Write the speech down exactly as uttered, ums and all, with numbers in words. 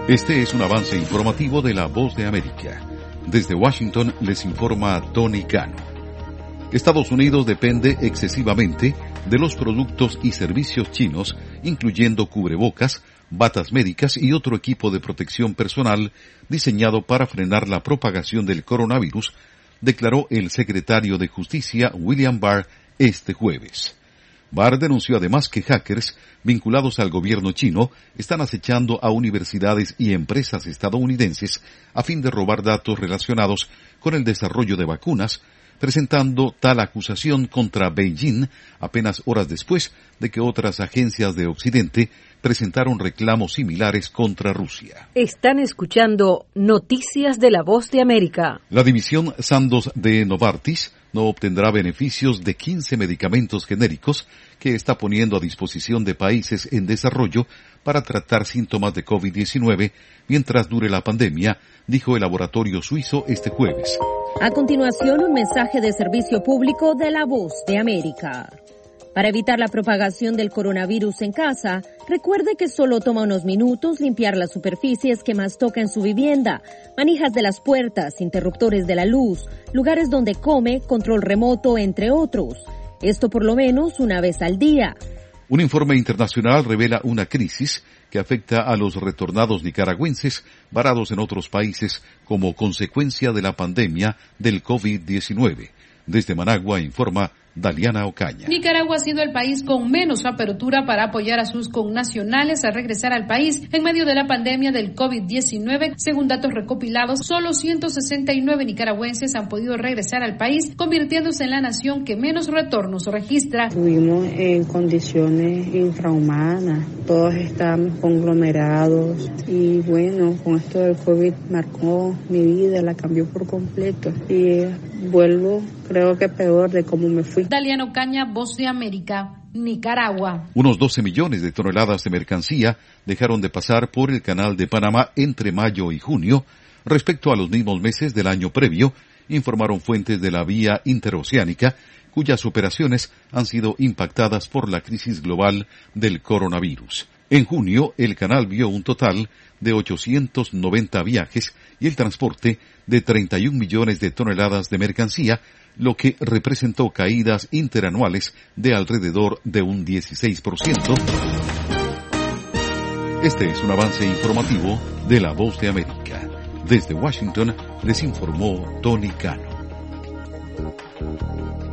Este es un avance informativo de La Voz de América. Desde Washington les informa Tony Cano. Estados Unidos depende excesivamente de los productos y servicios chinos, incluyendo cubrebocas, batas médicas y otro equipo de protección personal diseñado para frenar la propagación del coronavirus, declaró el secretario de Justicia William Barr este jueves. Barr denunció además que hackers vinculados al gobierno chino están acechando a universidades y empresas estadounidenses a fin de robar datos relacionados con el desarrollo de vacunas, presentando tal acusación contra Beijing apenas horas después de que otras agencias de Occidente presentaron reclamos similares contra Rusia. Están escuchando Noticias de La Voz de América. La división Sandoz de Novartis no obtendrá beneficios de quince medicamentos genéricos que está poniendo a disposición de países en desarrollo para tratar síntomas de COVID diecinueve mientras dure la pandemia, dijo el laboratorio suizo este jueves. A continuación, un mensaje de servicio público de La Voz de América. Para evitar la propagación del coronavirus en casa, recuerde que solo toma unos minutos limpiar las superficies que más toca en su vivienda, manijas de las puertas, interruptores de la luz, lugares donde come, control remoto, entre otros. Esto por lo menos una vez al día. Un informe internacional revela una crisis que afecta a los retornados nicaragüenses varados en otros países como consecuencia de la pandemia del COVID diecinueve. Desde Managua informa Daliana Ocaña. Nicaragua ha sido el país con menos apertura para apoyar a sus connacionales a regresar al país en medio de la pandemia del COVID diecinueve. Según datos recopilados, solo ciento sesenta y nueve nicaragüenses han podido regresar al país, convirtiéndose en la nación que menos retornos registra. Estuvimos en condiciones infrahumanas, todos estamos conglomerados y bueno, con esto del COVID marcó mi vida, la cambió por completo y vuelvo, creo que peor de cómo me fui. Daliano Caña, Voz de América, Nicaragua. Unos doce millones de toneladas de mercancía dejaron de pasar por el Canal de Panamá entre mayo y junio, respecto a los mismos meses del año previo, informaron fuentes de la vía interoceánica, cuyas operaciones han sido impactadas por la crisis global del coronavirus. En junio, el canal vio un total de ochocientos noventa viajes y el transporte de treinta y un millones de toneladas de mercancía, lo que representó caídas interanuales de alrededor de un dieciséis por ciento. Este es un avance informativo de La Voz de América. Desde Washington les informó Tony Cano.